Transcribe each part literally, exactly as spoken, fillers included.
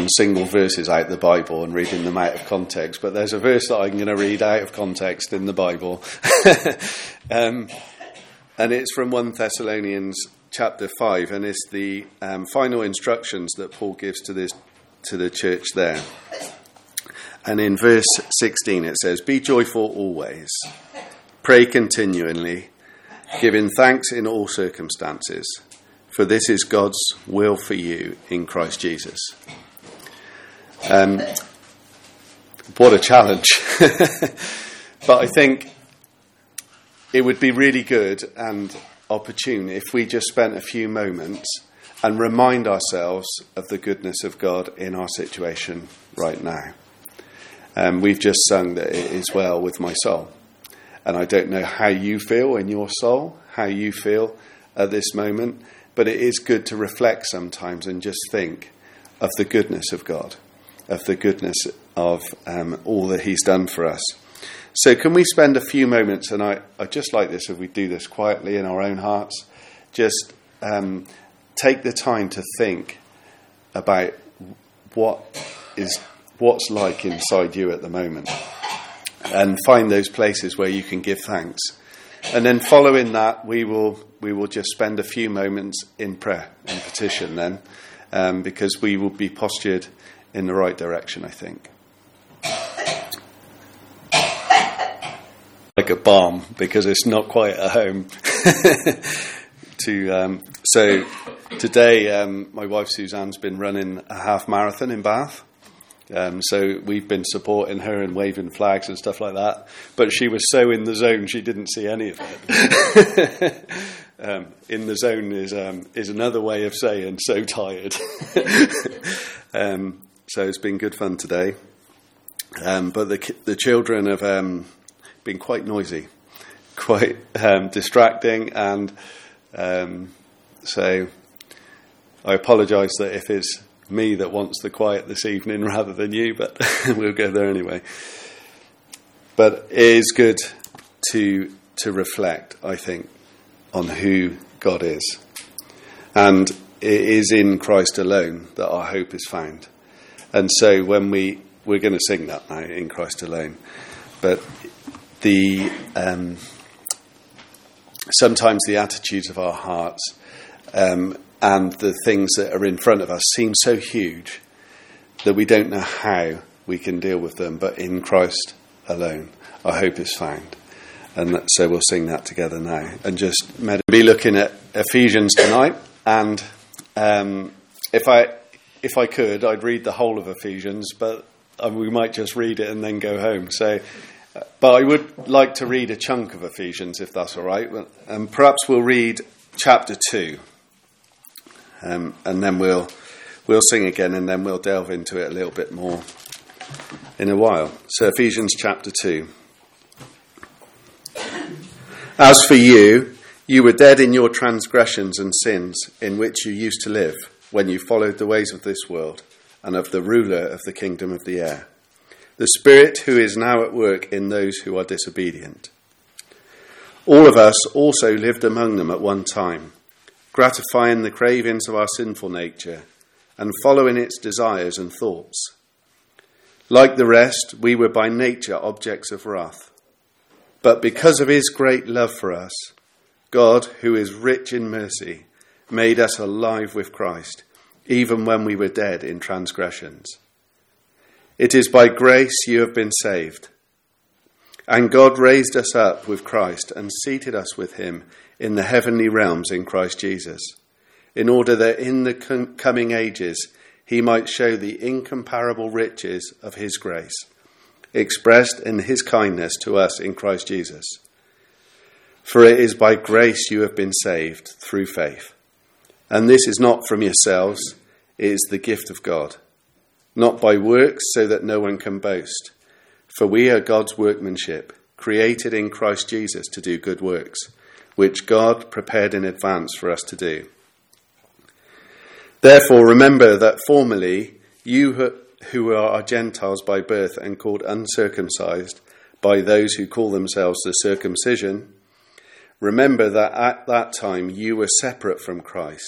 pulling single verses out of the Bible and reading them out of context, but there's a verse that I'm going to read out of context in the Bible. um, and it's from First Thessalonians chapter five, and it's the um, final instructions that Paul gives to this to the church there. And in verse sixteen it says, "Be joyful always, pray continually, giving thanks in all circumstances, for this is God's will for you in Christ Jesus." Um, what a challenge. But I think it would be really good and opportune if we just spent a few moments and remind ourselves of the goodness of God in our situation right now. Um, we've just sung that it is well with my soul. And I don't know how you feel in your soul, how you feel at this moment, but it is good to reflect sometimes and just think of the goodness of God, of the goodness of um, all that he's done for us. So can we spend a few moments, and I, I just like this if we do this quietly in our own hearts, just um, take the time to think about what is what's like inside you at the moment, and find those places where you can give thanks. And then following that, we will we will just spend a few moments in prayer and petition then, um, because we will be postured in the right direction, I think. Like a bomb, because it's not quite at home. to um, so today, um, my wife Suzanne's been running a half marathon in Bath. Um, so we've been supporting her and waving flags and stuff like that. But she was so in the zone, she didn't see any of it. um, in the zone is um, is another way of saying so tired. um, so it's been good fun today. Um, but the the children have um, been quite noisy, quite um, distracting, and um, so I apologise that if it's me that wants the quiet this evening rather than you, but we'll go there anyway. But it is good to to reflect, I think, on who God is. And it is in Christ alone that our hope is found. And so when we, we're going to sing that now, in Christ alone. But the um, sometimes the attitudes of our hearts um and the things that are in front of us seem so huge that we don't know how we can deal with them. But in Christ alone, our hope is found. And that, so we'll sing that together now. And just med- be looking at Ephesians tonight. And um, if I if I could, I'd read the whole of Ephesians, but uh, we might just read it and then go home. So, uh, but I would like to read a chunk of Ephesians, if that's all right. And perhaps we'll read chapter two. Um, and then we'll we'll sing again, and then we'll delve into it a little bit more in a while. So Ephesians chapter two. "As for you, you were dead in your transgressions and sins, in which you used to live, when you followed the ways of this world, and of the ruler of the kingdom of the air, the Spirit who is now at work in those who are disobedient. All of us also lived among them at one time, gratifying the cravings of our sinful nature and following its desires and thoughts. Like the rest, we were by nature objects of wrath. But because of his great love for us, God, who is rich in mercy, made us alive with Christ, even when we were dead in transgressions. It is by grace you have been saved. And God raised us up with Christ and seated us with him in the heavenly realms in Christ Jesus, in order that in the com- coming ages he might show the incomparable riches of his grace, expressed in his kindness to us in Christ Jesus. For it is by grace you have been saved through faith. And this is not from yourselves, it is the gift of God, not by works, so that no one can boast. For we are God's workmanship, created in Christ Jesus to do good works, which God prepared in advance for us to do. Therefore, remember that formerly you who are Gentiles by birth and called uncircumcised by those who call themselves the circumcision, remember that at that time you were separate from Christ,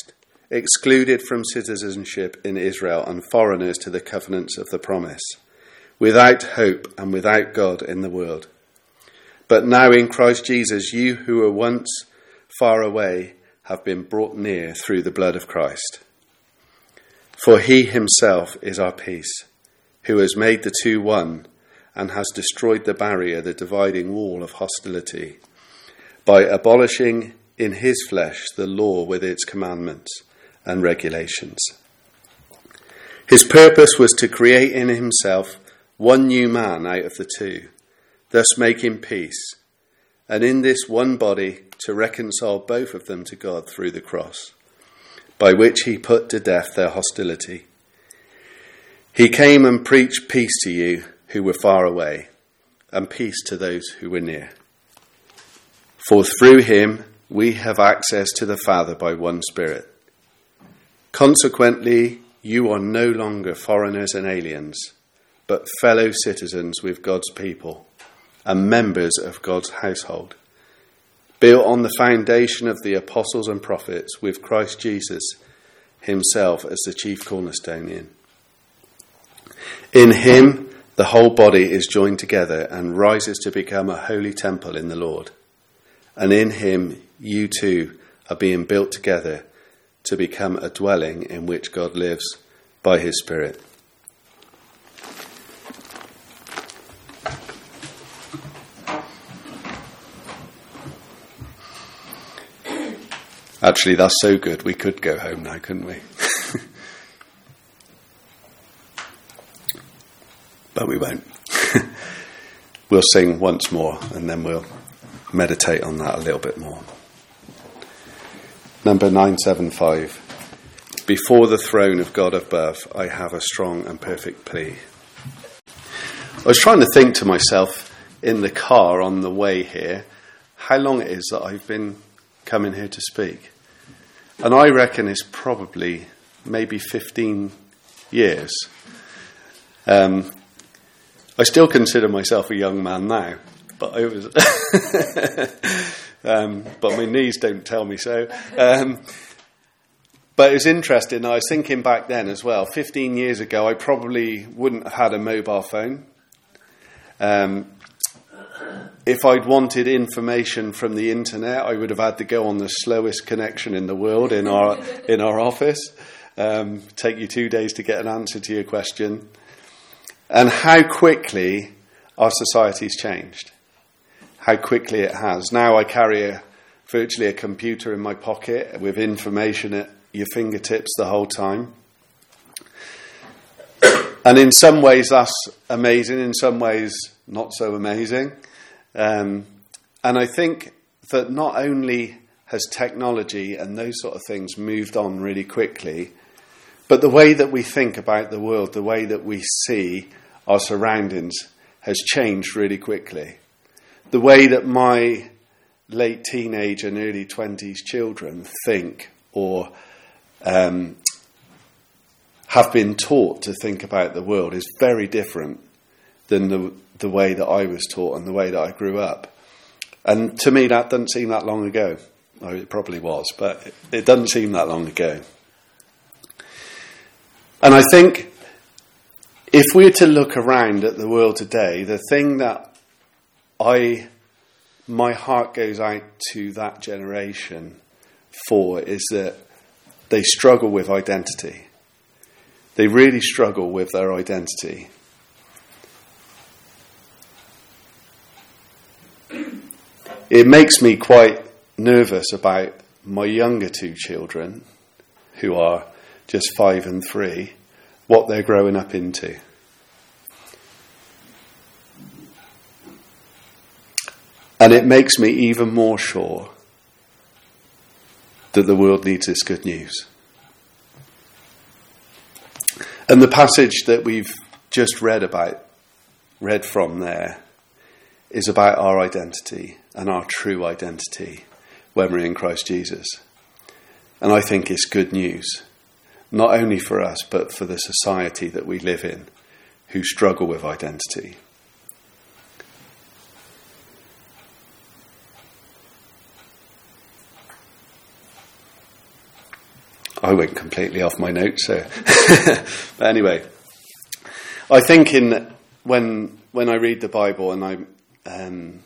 excluded from citizenship in Israel and foreigners to the covenants of the promise, without hope and without God in the world. But now in Christ Jesus, you who were once far away have been brought near through the blood of Christ. For he himself is our peace, who has made the two one and has destroyed the barrier, the dividing wall of hostility, by abolishing in his flesh the law with its commandments and regulations. His purpose was to create in himself one new man out of the two, thus making peace, and in this one body to reconcile both of them to God through the cross, by which he put to death their hostility. He came and preached peace to you who were far away, and peace to those who were near. For through him we have access to the Father by one Spirit. Consequently, you are no longer foreigners and aliens, but fellow citizens with God's people and members of God's household, built on the foundation of the apostles and prophets, with Christ Jesus himself as the chief cornerstone. In him, the whole body is joined together and rises to become a holy temple in the Lord. And in him, you too are being built together to become a dwelling in which God lives by his Spirit. Actually, that's so good, we could go home now, couldn't we? But we won't. We'll sing once more and then we'll meditate on that a little bit more. Number nine seven five. Before the throne of God above, I have a strong and perfect plea. I was trying to think to myself in the car on the way here how long it is that I've been coming here to speak. And I reckon it's probably maybe fifteen years. Um, I still consider myself a young man now, but I was, um, but my knees don't tell me so. Um, but it's interesting. I was thinking back then as well. Fifteen years ago, I probably wouldn't have had a mobile phone. Um, if I'd wanted information from the internet, I would have had to go on the slowest connection in the world in our in our office. Um, take you two days to get an answer to your question. And how quickly our society's changed. How quickly it has. Now I carry a, virtually a computer in my pocket with information at your fingertips the whole time. And in some ways that's amazing, in some ways not so amazing. Um, and I think that not only has technology and those sort of things moved on really quickly, but the way that we think about the world, the way that we see our surroundings has changed really quickly. The way that my late teenage and early twenties children think or um, have been taught to think about the world is very different than the, the way that I was taught and the way that I grew up. And to me, that doesn't seem that long ago. Oh, it probably was, but it, it doesn't seem that long ago. And I think if we were to look around at the world today, the thing that I, my heart goes out to that generation for is that they struggle with identity. They really struggle with their identity. It makes me quite nervous about my younger two children, who are just five and three, what they're growing up into. And it makes me even more sure that the world needs this good news. And the passage that we've just read about, read from there, is about our identity and our true identity when we're in Christ Jesus. And I think it's good news, not only for us, but for the society that we live in, who struggle with identity. I went completely off my notes, so. But anyway, I think in when when I read the Bible, and I um,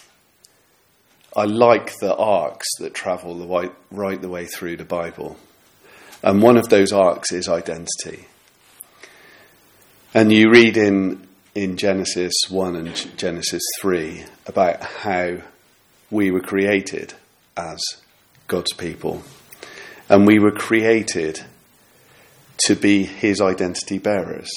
I like the arcs that travel the way, right the way through the Bible, and one of those arcs is identity. And you read in in Genesis one and Genesis three about how we were created as God's people. And we were created to be his identity bearers.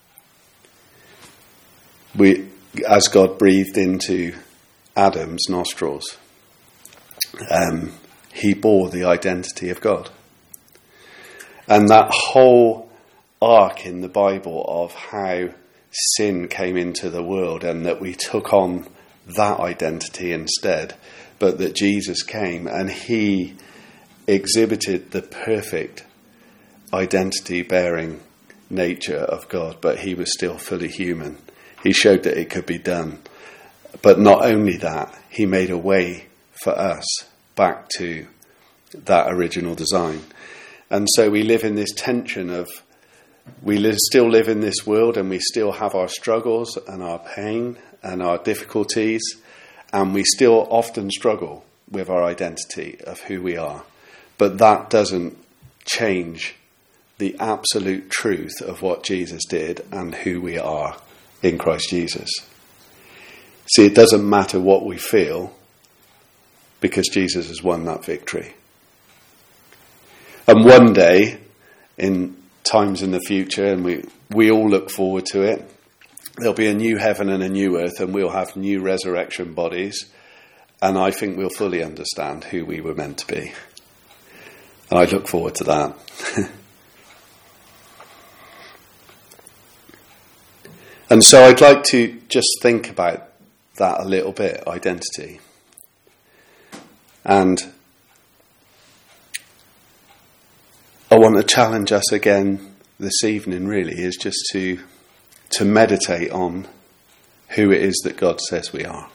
We, as God breathed into Adam's nostrils, um, he bore the identity of God. And that whole arc in the Bible of how sin came into the world and that we took on that identity instead, but that Jesus came and he exhibited the perfect identity-bearing nature of God, but he was still fully human. He showed that it could be done. But not only that, he made a way for us back to that original design. And so we live in this tension of, we live, still live in this world, and we still have our struggles and our pain and our difficulties, and we still often struggle with our identity of who we are. But that doesn't change the absolute truth of what Jesus did and who we are in Christ Jesus. See, it doesn't matter what we feel, because Jesus has won that victory. And one day, in times in the future, and we, we all look forward to it, there'll be a new heaven and a new earth, and we'll have new resurrection bodies, and I think we'll fully understand who we were meant to be. I look forward to that. And so I'd like to just think about that a little bit, identity. And I want to challenge us again this evening, really, is just to to meditate on who it is that God says we are.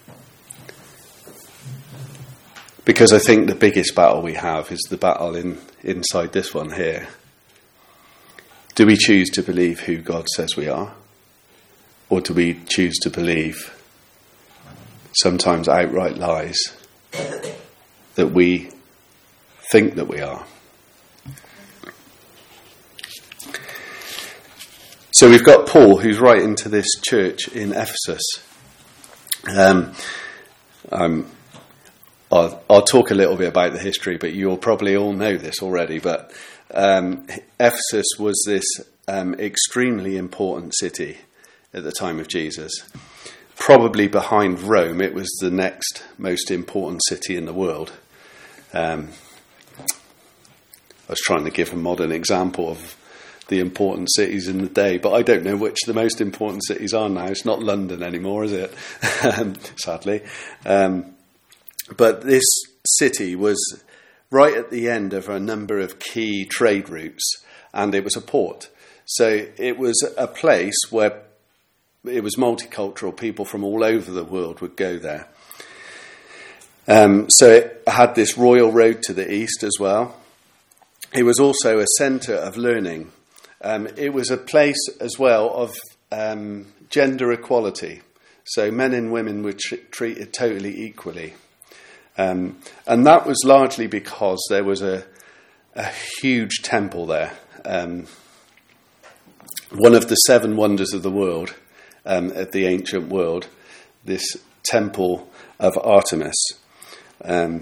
Because I think the biggest battle we have is the battle in inside this one here. Do we choose to believe who God says we are? Or do we choose to believe sometimes outright lies that we think that we are? So we've got Paul, who's writing to this church in Ephesus. Um, I'm I'll, I'll talk a little bit about the history, but you'll probably all know this already. But um, Ephesus was this um, extremely important city at the time of Jesus. Probably behind Rome, it was the next most important city in the world. Um, I was trying to give a modern example of the important cities in the day, but I don't know which the most important cities are now. It's not London anymore, is it? Sadly. Um, But this city was right at the end of a number of key trade routes, and it was a port. So it was a place where it was multicultural. People from all over the world would go there. Um, so it had this royal road to the east as well. It was also a centre of learning. Um, it was a place as well of um, gender equality. So men and women were tr- treated totally equally. Um, and that was largely because there was a, a huge temple there. Um, one of the seven wonders of the world, um, of the ancient world, this temple of Artemis, um,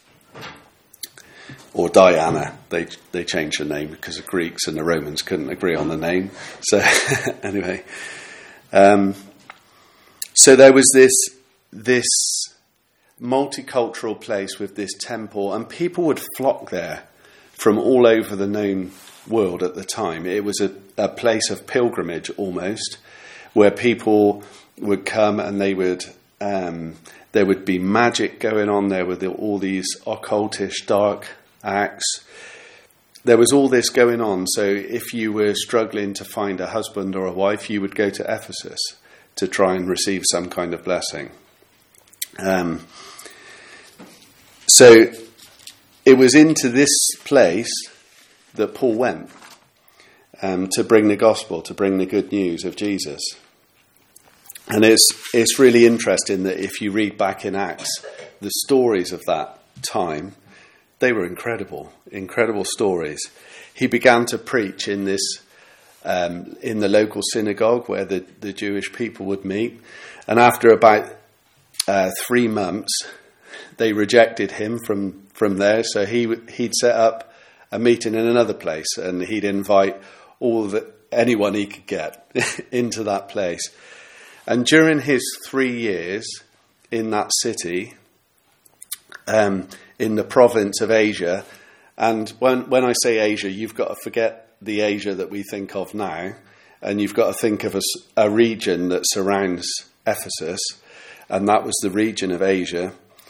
or Diana. They they changed the name because the Greeks and the Romans couldn't agree on the name. So anyway, um, so there was this this. multicultural place with this temple, and people would flock there from all over the known world at the time. It was a, a place of pilgrimage almost, where people would come and they would um, there would be magic going on. There were the, all these occultish dark acts. There was all this going on. So if you were struggling to find a husband or a wife, you would go to Ephesus to try and receive some kind of blessing. Um, so it was into this place that Paul went um, to bring the gospel, to bring the good news of Jesus. And it's it's really interesting that if you read back in Acts, the stories of that time, they were incredible, incredible stories. He began to preach in this, um, in the local synagogue where the, the Jewish people would meet. And after about uh, three months, they rejected him from, from there. So he he'd set up a meeting in another place, and he'd invite all the anyone he could get into that place. And during his three years in that city, um, in the province of Asia, and when when I say Asia, you've got to forget the Asia that we think of now, and you've got to think of a, a region that surrounds Ephesus, and that was the region of Asia.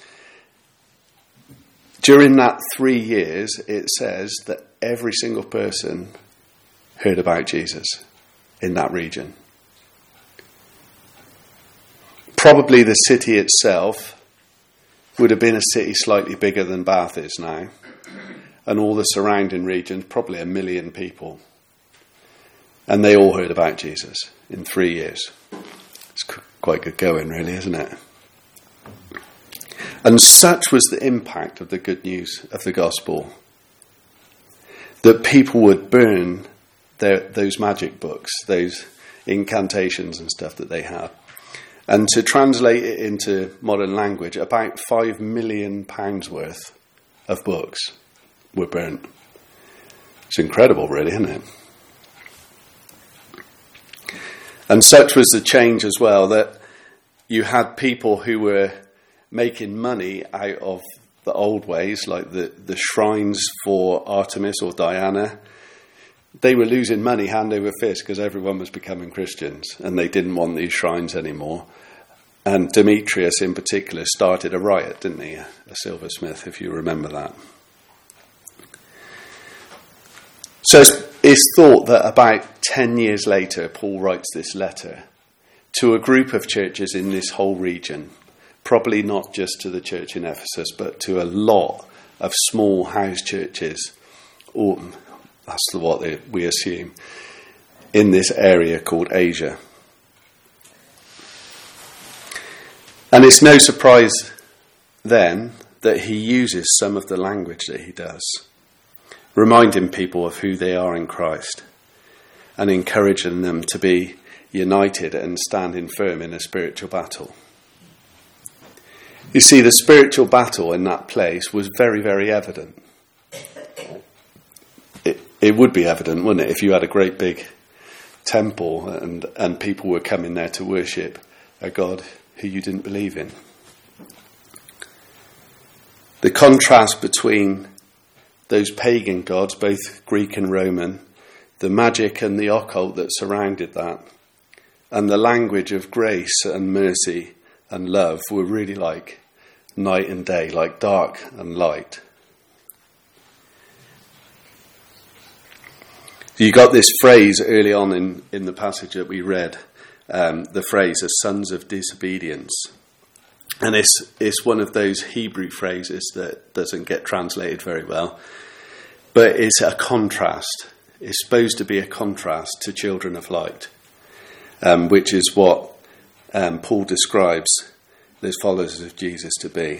During that three years, it says that every single person heard about Jesus in that region. Probably the city itself would have been a city slightly bigger than Bath is now, and all the surrounding regions, probably a million people. And they all heard about Jesus in three years. It's quite good going, really, isn't it? And such was the impact of the good news of the gospel that people would burn their, those magic books, those incantations and stuff that they had. And to translate it into modern language, about five million pounds worth of books were burnt. It's incredible, really, isn't it? And such was the change as well, that you had people who were making money out of the old ways, like the, the shrines for Artemis or Diana. They were losing money hand over fist because everyone was becoming Christians and they didn't want these shrines anymore. And Demetrius in particular started a riot, didn't he? A silversmith, if you remember that. So it's, it's thought that about ten years later, Paul writes this letter to a group of churches in this whole region, probably not just to the church in Ephesus, but to a lot of small house churches, or that's what they, we assume, in this area called Asia. And it's no surprise then that he uses some of the language that he does, reminding people of who they are in Christ and encouraging them to be united and standing firm in a spiritual battle. You see, the spiritual battle in that place was very, very evident. It, it would be evident, wouldn't it, if you had a great big temple and, and people were coming there to worship a God who you didn't believe in. The contrast between those pagan gods, both Greek and Roman, the magic and the occult that surrounded that, and the language of grace and mercy and love were really like night and day, like dark and light. You got this phrase early on in, in the passage that we read, um, the phrase, as sons of disobedience. And it's, it's one of those Hebrew phrases that doesn't get translated very well, but it's a contrast. It's supposed to be a contrast to children of light, um, which is what um, Paul describes those followers of Jesus to be.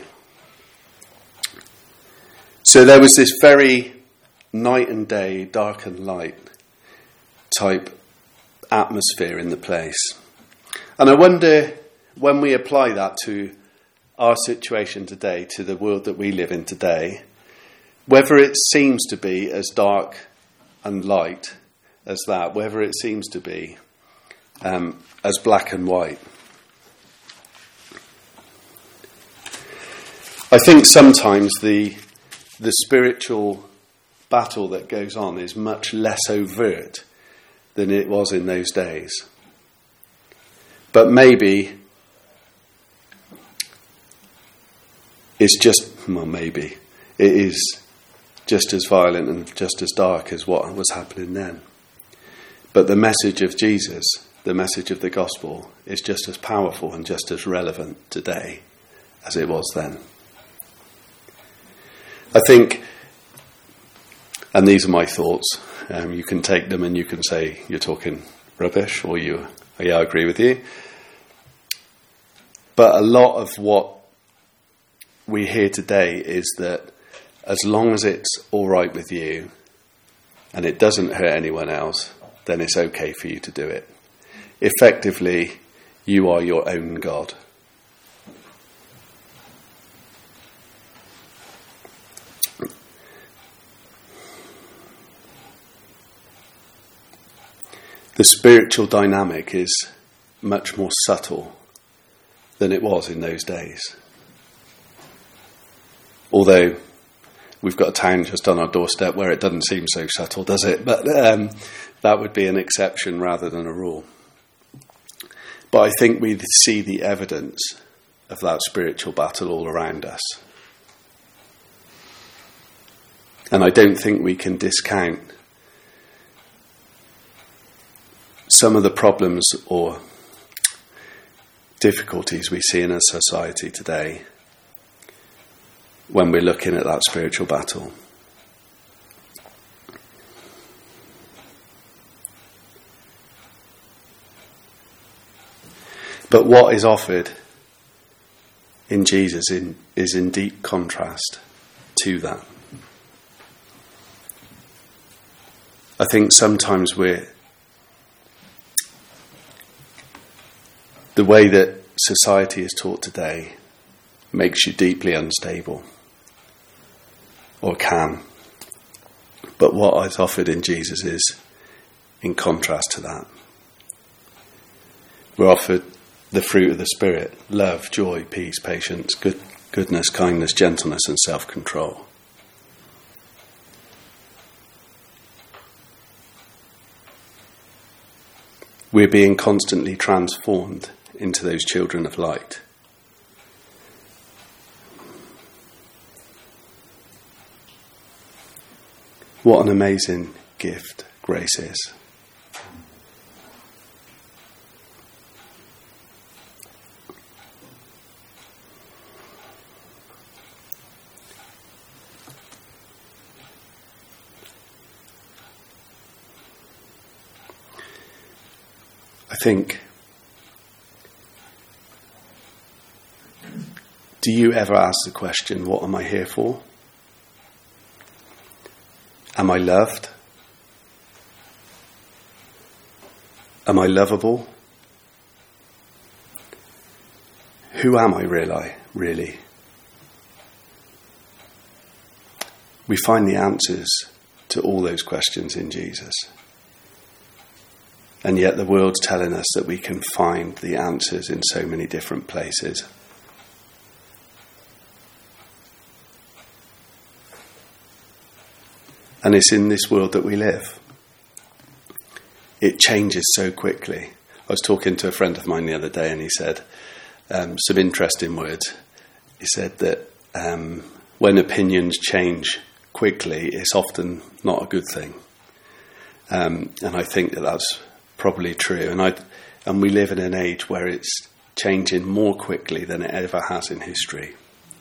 So there was this very night and day, dark and light type atmosphere in the place. And I wonder, when we apply that to our situation today, to the world that we live in today, whether it seems to be as dark and light as that, whether it seems to be um, as black and white. I think sometimes the the spiritual battle that goes on is much less overt than it was in those days. But maybe it's just, well, maybe it is just as violent and just as dark as what was happening then. But the message of Jesus, the message of the gospel, is just as powerful and just as relevant today as it was then. I think And these are my thoughts. Um, you can take them and you can say you're talking rubbish, or you, yeah, I agree with you. But a lot of what we hear today is that as long as it's all right with you and it doesn't hurt anyone else, then it's okay for you to do it. Effectively, you are your own God. The spiritual dynamic is much more subtle than it was in those days. Although we've got a town just on our doorstep where it doesn't seem so subtle, does it? But um, that would be an exception rather than a rule. But I think we see the evidence of that spiritual battle all around us. And I don't think we can discount some of the problems or difficulties we see in our society today when we're looking at that spiritual battle. But what is offered in Jesus in, is in deep contrast to that. I think sometimes we're the way that society is taught today makes you deeply unstable, or can. But what is offered in Jesus is in contrast to that. We're offered the fruit of the Spirit: love, joy, peace, patience, good, goodness, kindness, gentleness, and self-control. We're being constantly transformed into those children of light. What an amazing gift grace is. I think, do you ever ask the question, what am I here for? Am I loved? Am I lovable? Who am I really? really? We find the answers to all those questions in Jesus. And yet the world's telling us that we can find the answers in so many different places. And it's in this world that we live. It changes so quickly. I was talking to a friend of mine the other day and he said um, some interesting words. He said that um, when opinions change quickly, it's often not a good thing. Um, and I think that that's probably true. And I and we live in an age where it's changing more quickly than it ever has in history.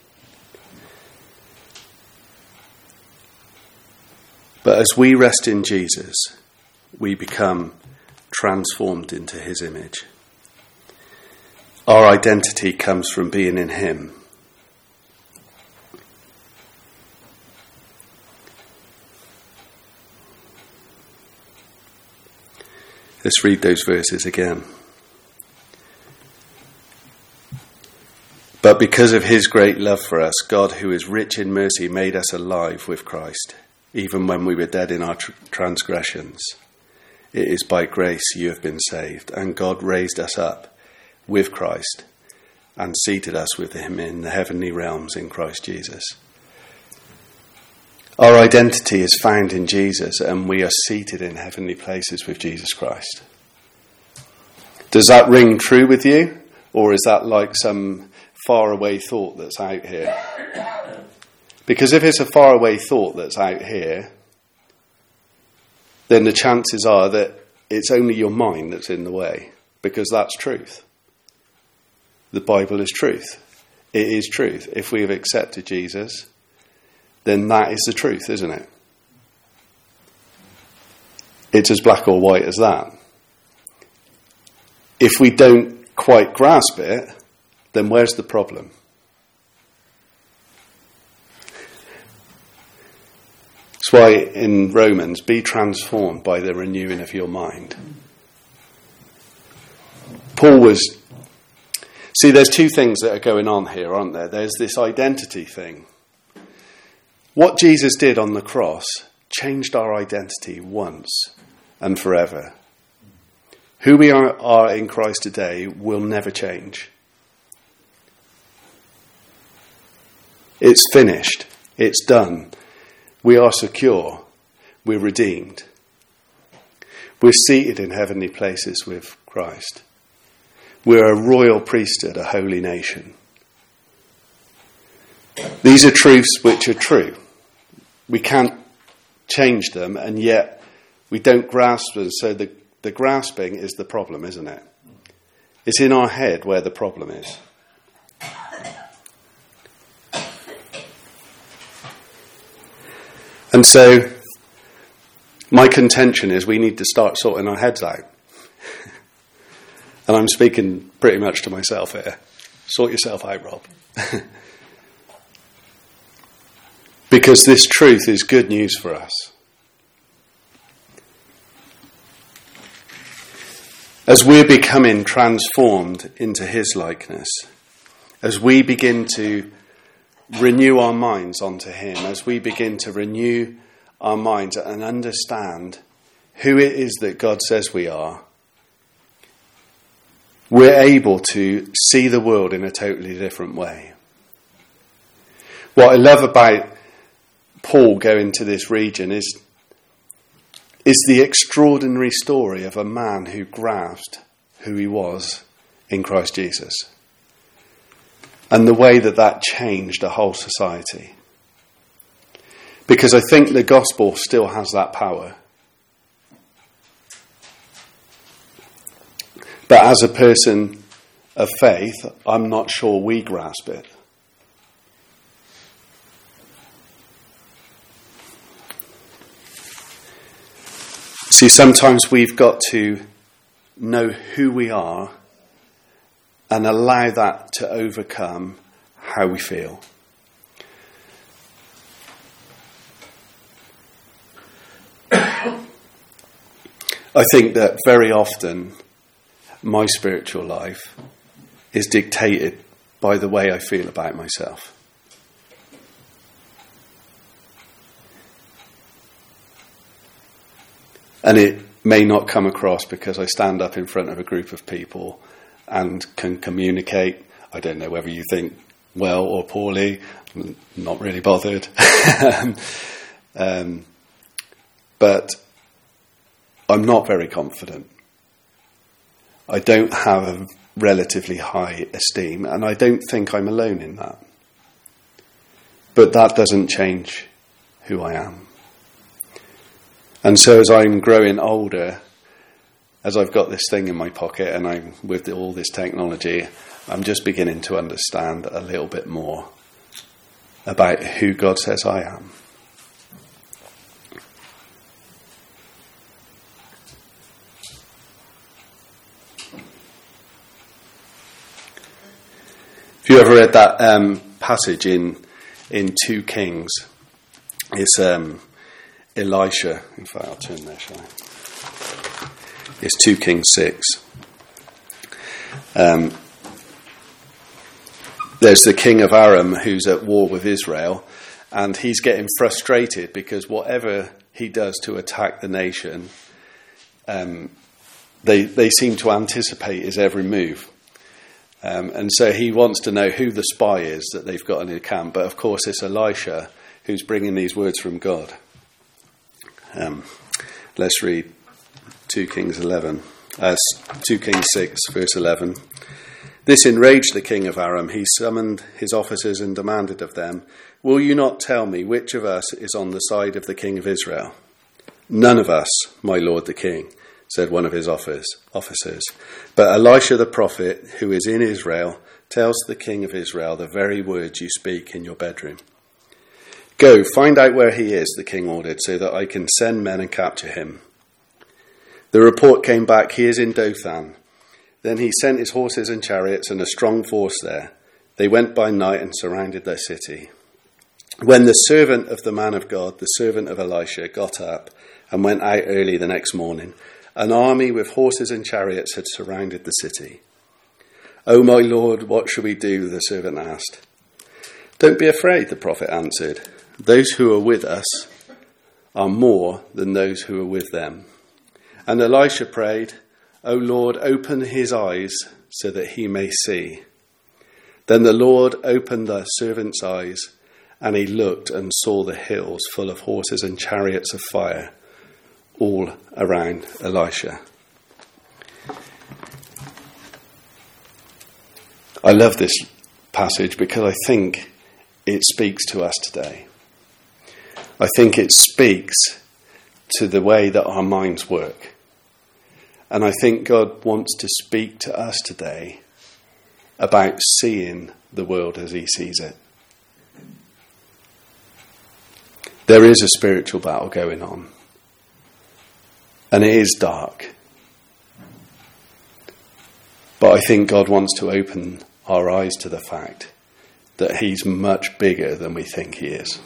But as we rest in Jesus, we become transformed into his image. Our identity comes from being in him. Let's read those verses again. But because of his great love for us, God, who is rich in mercy, made us alive with Christ, even when we were dead in our tr- transgressions. It is by grace you have been saved, and God raised us up with Christ and seated us with him in the heavenly realms in Christ Jesus. Our identity is found in Jesus, and we are seated in heavenly places with Jesus Christ. Does that ring true with you, or is that like some faraway thought that's out here? Because if it's a faraway thought that's out here, then the chances are that it's only your mind that's in the way, because that's truth. The Bible is truth. It is truth. If we have accepted Jesus, then that is the truth, isn't it? it's as black or white as that. If we don't quite grasp it, then where's the problem? That's why in Romans, be transformed by the renewing of your mind. Paul was... See, there's two things that are going on here, aren't there? There's this identity thing. What Jesus did on the cross changed our identity once and forever. Who we are, are in Christ today will never change. It's finished. It's done. We are secure. We're redeemed. We're seated in heavenly places with Christ. We're a royal priesthood, a holy nation. These are truths which are true. We can't change them, and yet we don't grasp them. So the, the grasping is the problem, isn't it? It's in our head where the problem is. And so my contention is we need to start sorting our heads out. And I'm speaking pretty much to myself here. Sort yourself out, Rob. Because this truth is good news for us. As we're becoming transformed into his likeness, as we begin to renew our minds onto him, as we begin to renew our minds and understand who it is that God says we are, we're able to see the world in a totally different way. What I love about Paul going to this region is, is the extraordinary story of a man who grasped who he was in Christ Jesus. And the way that that changed a whole society. Because I think the gospel still has that power. But as a person of faith, I'm not sure we grasp it. See, sometimes we've got to know who we are and allow that to overcome how we feel. I think that very often my spiritual life is dictated by the way I feel about myself. And it may not come across because I stand up in front of a group of people and can communicate. I don't know whether you think well or poorly. I'm not really bothered. um, but I'm not very confident. I don't have a relatively high esteem, and I don't think I'm alone in that. But that doesn't change who I am. And so as I'm growing older, as I've got this thing in my pocket and I'm with all this technology, I'm just beginning to understand a little bit more about who God says I am. Have you ever read that um, passage in in two Kings? It's um, Elisha. In fact, I'll turn there, shall I? It's two Kings six. Um, there's the king of Aram who's at war with Israel, and he's getting frustrated because whatever he does to attack the nation, um, they they seem to anticipate his every move. Um, and so he wants to know who the spy is that they've got in the camp. But of course, it's Elisha who's bringing these words from God. Um, let's read two Kings eleven, uh, two Kings six, verse eleven. This enraged the king of Aram. He summoned his officers and demanded of them, "Will you not tell me which of us is on the side of the king of Israel?" "None of us, my lord the king," said one of his officers. But Elisha the prophet, who is in Israel, tells the king of Israel the very words you speak in your bedroom. "Go, find out where he is," the king ordered, "so that I can send men and capture him." The report came back, he is in Dothan. Then he sent his horses and chariots and a strong force there. They went by night and surrounded their city. When the servant of the man of God, the servant of Elisha, got up and went out early the next morning, an army with horses and chariots had surrounded the city. "Oh, my Lord, what shall we do?" the servant asked. "Don't be afraid," the prophet answered. "Those who are with us are more than those who are with them." And Elisha prayed, "O Lord, open his eyes so that he may see." Then the Lord opened the servant's eyes, and he looked and saw the hills full of horses and chariots of fire all around Elisha. I love this passage because I think it speaks to us today. I think it speaks to the way that our minds work. And I think God wants to speak to us today about seeing the world as he sees it. There is a spiritual battle going on. And it is dark. But I think God wants to open our eyes to the fact that he's much bigger than we think he is.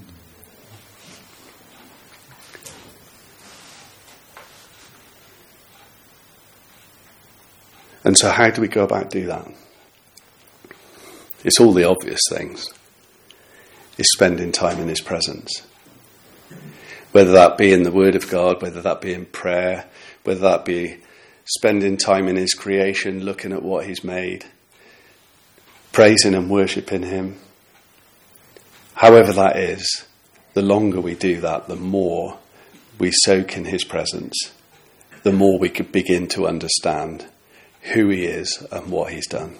And so how do we go about do that? It's all the obvious things. It's spending time in his presence. Whether that be in the Word of God, whether that be in prayer, whether that be spending time in his creation, looking at what he's made, praising and worshipping him. However that is, the longer we do that, the more we soak in his presence, the more we could begin to understand who he is and what he's done.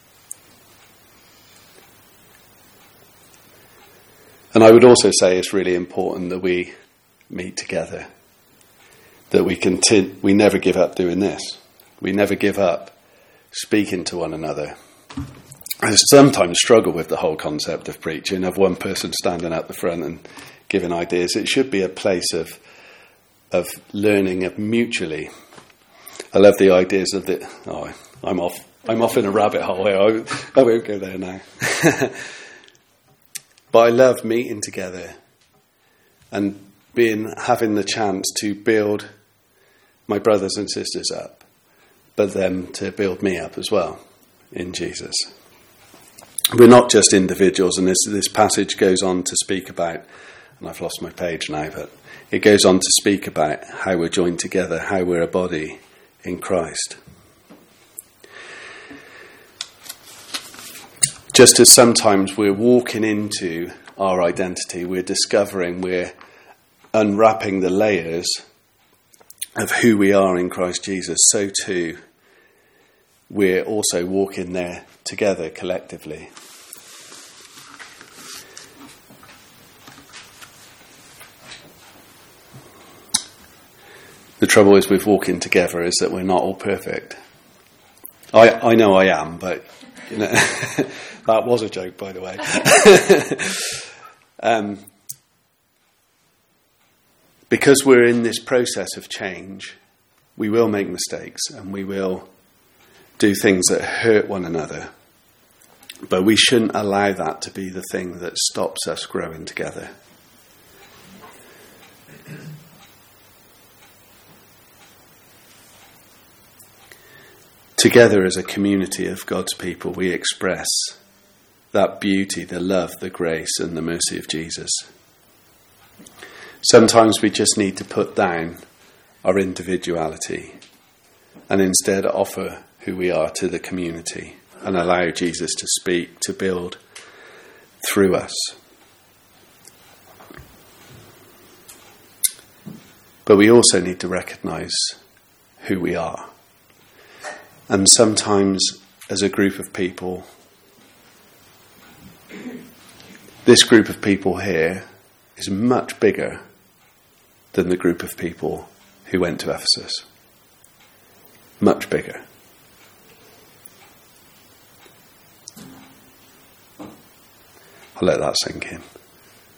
And I would also say it's really important that we meet together, that we continue, we never give up doing this. We never give up speaking to one another. I sometimes struggle with the whole concept of preaching, of one person standing at the front and giving ideas. It should be a place of of learning of mutually. I love the ideas of the. Oh, I'm off. I'm off in a rabbit hole here. I, I won't go there now. But I love meeting together and being having the chance to build my brothers and sisters up, but them to build me up as well in Jesus. We're not just individuals, and this, this passage goes on to speak about, and I've lost my page now, but it goes on to speak about how we're joined together, how we're a body in Christ. Just as sometimes we're walking into our identity, we're discovering, we're unwrapping the layers of who we are in Christ Jesus, so too we're also walking there together collectively. The trouble is with walking together is that we're not all perfect. I, I know I am, but you know, that was a joke, by the way. um, because we're in this process of change, we will make mistakes and we will do things that hurt one another. But we shouldn't allow that to be the thing that stops us growing together. Together as a community of God's people, we express that beauty, the love, the grace and the mercy of Jesus. Sometimes we just need to put down our individuality and instead offer who we are to the community and allow Jesus to speak, to build through us. But we also need to recognise who we are. And sometimes, as a group of people, this group of people here is much bigger than the group of people who went to Ephesus. Much bigger. I'll let that sink in.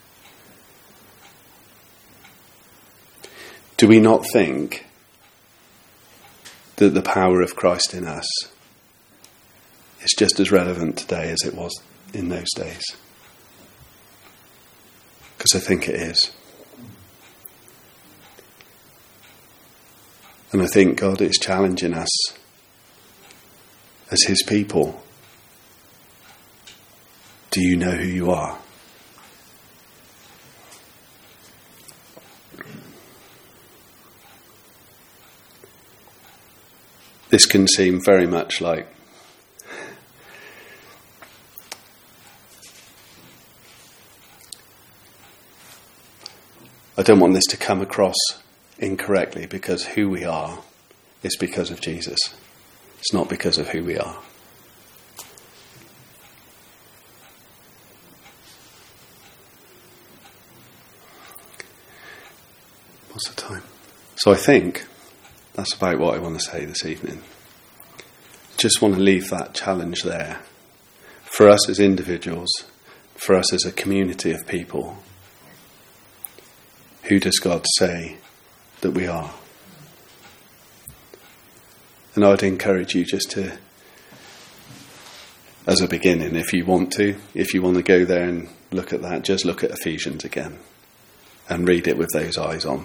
Do we not think that the power of Christ in us is just as relevant today as it was in those days. Because I think it is. And I think God is challenging us as his people. Do you know who you are? This can seem very much like I don't want this to come across incorrectly, because who we are is because of Jesus. It's not because of who we are. What's the time? So I think that's about what I want to say this evening. Just want to leave that challenge there. For us as individuals, for us as a community of people, who does God say that we are? And I'd encourage you just to, as a beginning, if you want to, if you want to go there and look at that, just look at Ephesians again and read it with those eyes on.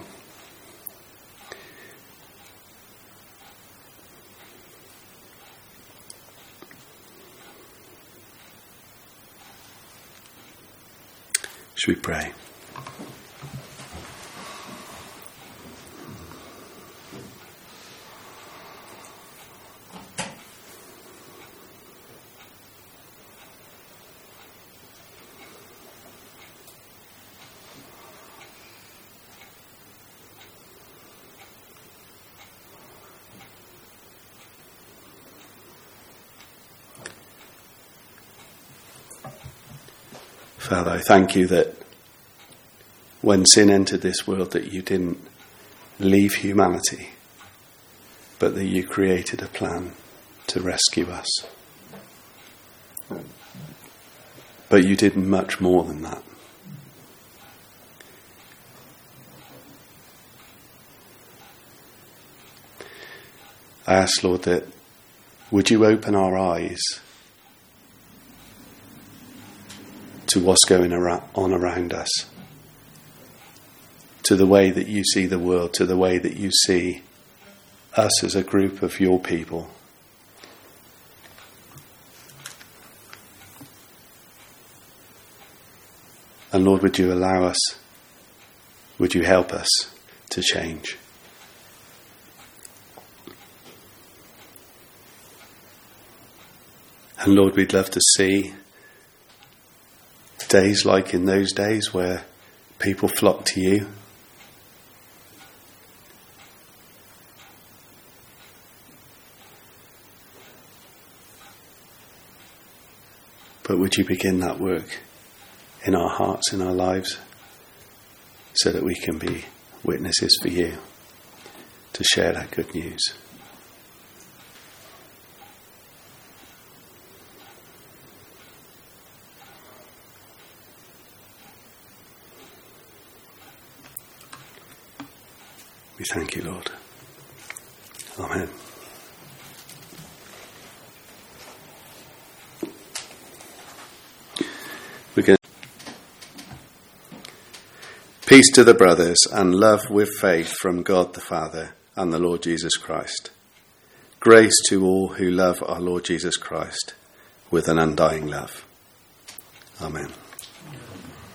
Should we pray? Father, I thank you that when sin entered this world, that you didn't leave humanity, but that you created a plan to rescue us. But you did much more than that. I ask, Lord, that would you open our eyes to what's going on around us, to the way that you see the world, to the way that you see us as a group of your people. And Lord, would you allow us, would you help us to change? And Lord, we'd love to see days like in those days where people flock to you. But would you begin that work in our hearts, in our lives, so that we can be witnesses for you, to share that good news. We thank you, Lord. Amen. We're going Peace to the brothers and love with faith from God the Father and the Lord Jesus Christ. Grace to all who love our Lord Jesus Christ with an undying love. Amen.